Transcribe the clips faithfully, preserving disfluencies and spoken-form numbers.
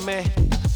man.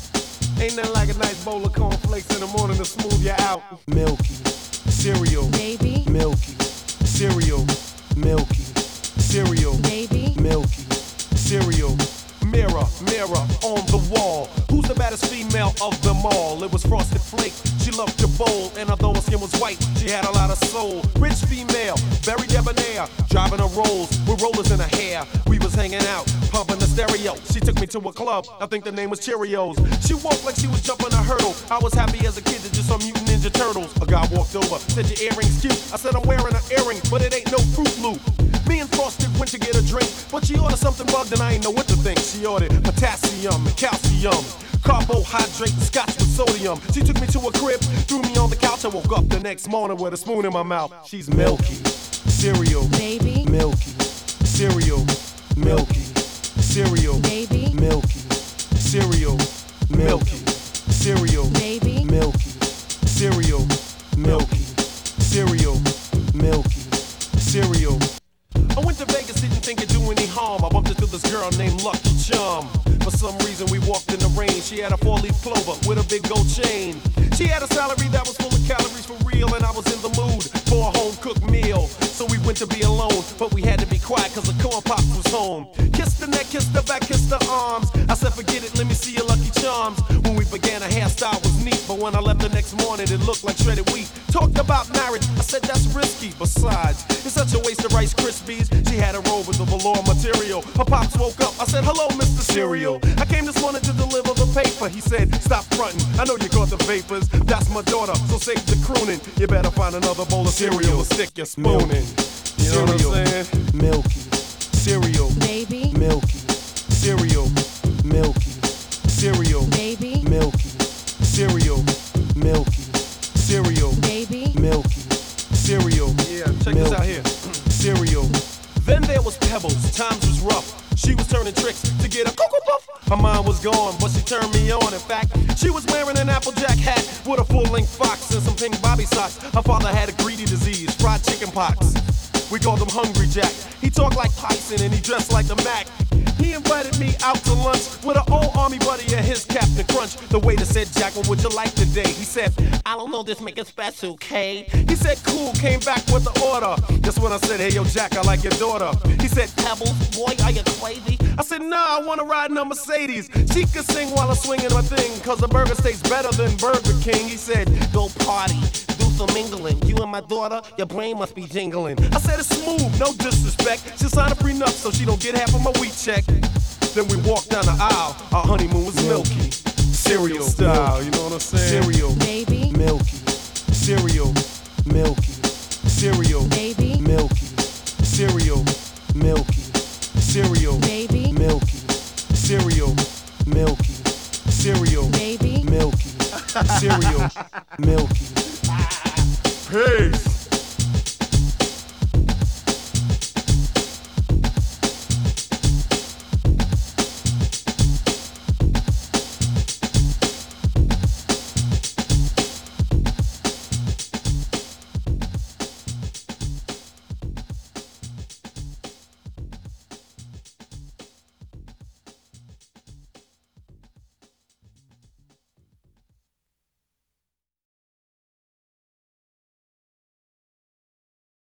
Ain't nothing like a nice bowl of cornflakes in the morning to smooth you out. Milky, cereal, baby. Milky, cereal, Milky, cereal, baby. Milky, cereal. Mirror, mirror on the wall. Who's the baddest female of them all? It was Frosted Flake. She loved your bowl, and although her skin was white, she had a lot of soul. Rich female, very debonair, driving her Rolls with rollers in her hair. We was hanging out, pumping the stereo. She took me to a club, I think the name was Cheerios. She walked like she was jumping a hurdle. I was happy as a kid that just saw Mutant Ninja Turtles. A guy walked over, said your earring's cute. I said I'm wearing an earring, but it ain't no Fruit Loop. Me and Frosted went to get a drink, but she ordered something bugged and I ain't know what to think. She ordered potassium and calcium, carbohydrate and scotch with sodium. She took me to a crib, threw me on the couch. I woke up the next morning with a spoon in my mouth. She's Milky, cereal, baby. Milky, cereal, Milky, cereal, baby. Milky, cereal, Milky, cereal, baby. Milky, cereal, Milky, cereal, Milky, cereal. I went to Vegas, didn't think it'd do any harm. I bumped into this girl named Lucky Charm. For some reason we walked in the rain. She had a four-leaf clover with a big gold chain. She had a salary that was full of calories for real, and I was in the mood for a home-cooked meal. So we went to be alone, but we had to be quiet cause the corn pops was home. Kissed the neck, kissed the back, kissed the arms. I said forget it, let me see your Lucky Charms. When we began, her hairstyle was neat, but when I left the next morning it looked like shredded wheat. Talked about marriage, I said that's risky. Besides, it's such a waste of Rice Krispies. She had a robe with the velour material. Her pops woke up, I said hello Mister Cereal. I came this morning to deliver the paper. He said stop frontin', I know you caught the vapors. That's my daughter, so save the crooning. You better find another bowl of cereal, stick your spoon in. You know what I'm saying? Milky, cereal, baby. Milky, cereal, Milky, cereal, baby. Milky, cereal, Milky, cereal, baby. Milky, cereal. Yeah, check this out here. Cereal. Then there was Pebbles, times was rough. She was turning tricks to get a Cocoa Puff. Her mind was gone, but she turned me on. In fact, she was wearing an Applejack hat with a full-length fox and some pink bobby socks. Her father had a greedy disease, fried chicken pox. We called him Hungry Jack. He talked like Tyson and he dressed like the Mac. He invited me out to lunch with an old army buddy and his Captain Crunch. The waiter said, Jack, what would you like today? He said, I don't know, just make it special, K. He said, cool, came back with the order. Just when I said, hey, yo, Jack, I like your daughter. He said, Pebbles, boy, are you crazy? I said, nah, I wanna ride in a Mercedes. She could sing while I'm swinging my thing, cause the burger tastes better than Burger King. He said, go party, do some mingling. You and my daughter, your brain must be jingling. I said, it's smooth, no disrespect. She'll sign a prenup so she don't get half of my wheat check. Then we walked down the aisle, our honeymoon was milky. Cereal style, you know what I'm saying? Cereal, baby. Milky, cereal, Milky, cereal, baby. Milky,